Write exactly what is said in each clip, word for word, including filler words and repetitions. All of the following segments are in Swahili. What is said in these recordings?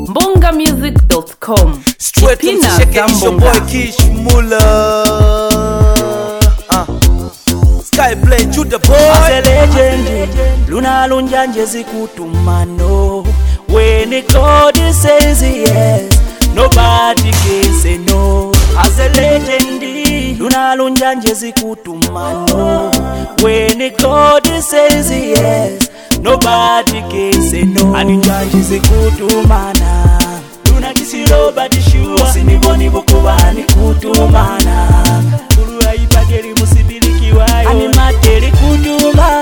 mbonga music dot com. Straight to the shake it, it's your boy Kish Mula. uh. Sky Blade, you the boy. As a legend, Luna Lunjanje zikutumano. When the God says yes, nobody can say no. As a legend, Luna Lunjanje zikutumano. When the God says yes, nobody can say no. Aninjanje zikutumana. Luna kisiro badi shua siniboni bukubani kutumana. Ulu aipageri musibili kiwayo ani materi kutuma.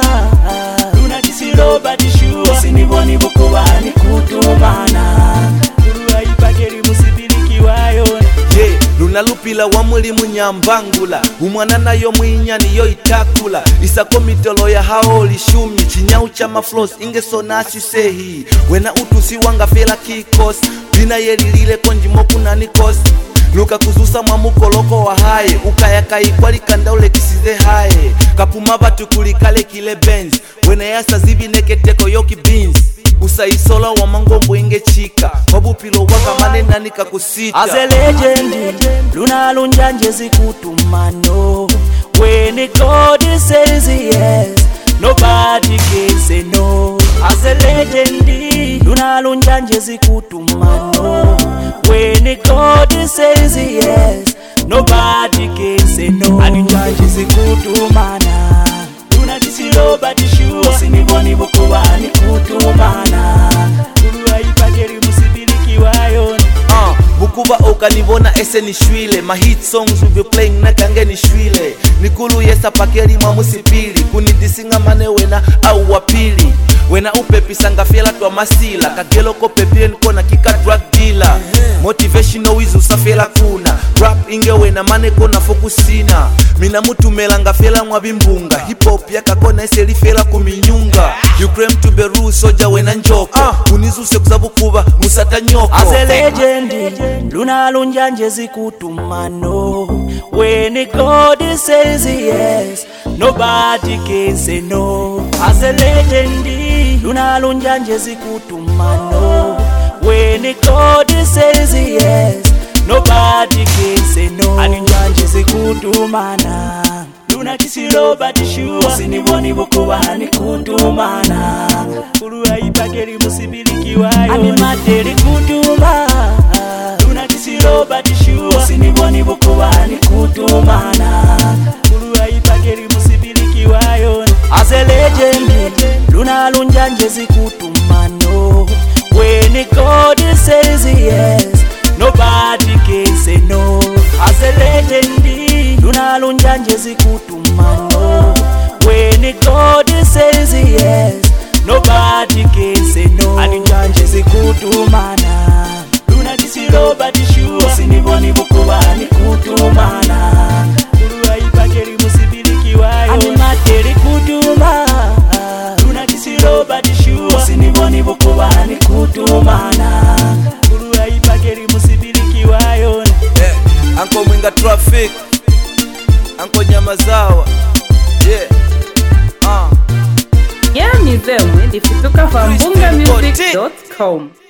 Luna kisiro badi shua siniboni bukubani kutumana. Ulu aipageri musibili kiwayo. Yeah, Luna lupila wa muli munyambangula. Umwana nayo mwinyani yo itakula. Isako mitolo ya haoli shumi. Chinyau chama flows inge sonasi sehi. Wena utusi wanga fela kikos. Bina yelilile konji moku na nikos. Luka kuzusa mwamukoloko wa hae. Ukaya kai kwali kanda ule kisize hae. Kapuma batu kulikale kile benz. Wena yasa zibi neketeko yoki beans. Usa isola wa mangombo inge chika. Wabupilo waka manena nika kusita. As a legend, Luna Lunjanje zikutumano. When the God says yes, nobody can say no. As a legend, Luna Lunjanje zikutumano. When the God says yes, nobody can say no. Aninjanje zikutumana. Luna kisiro badi shua siniboni bukubani kutumana. Ulu aipageri musibili kiwayo. Uh, bukuba okanibona ese ni shwile. My hit songs will be playing nakange ni shwile. Nikulu yesa pakeri mwa musipili. Kunidisinga mane wena au wapili. Wena upepi sanga fiela tuwa masila. Kagelo ko pepi nkona kika drug dealer. Motivational wizu safela kuna. Rap inge wena mane kona fokusina. Mina mutu melanga fela mwabimbunga. Hip hop yaka kona ese li fela kuminyunga. You claim to be rude soja wena njoko. uh. Unizuse kuzabu kuba musata nyoko. As a legend, Luna Lunjanje zikutumano. When the God says yes, nobody can say no. As a legend, Luna Lunjanje zikutumano. When the God says yes, nobody can say no. Aninjanje zikutumana. Luna kisiro badi shua siniboni bukubani kutumana. Ulu aipageri musibili kiwayo ani materi kutuma. Luna kisiro badi shua siniboni bukubani kutumana. Ulu aipageri musibili kiwayo. As a legend, Luna Lunjanje zikutumano. When the God says yes, nobody can say no. As a legend, Luna Lunjanje zikutumano. When the God says yes, nobody can say no. Aninjanje zikutumana. Luna kisiro badi shua siniboni bukubani kutumana. Ulu aipageri musibili kiwayo ani materi kutuma. Luna kisiro badi shua siniboni bukubani kutumana. Ulu aipageri musibili kiwayo. Yeah, Anko Mwinga Traffic, Anko Nyamazawa. Yeah. Uh. Yeah, nizemwe ndifituka kwa mbonga music dot com.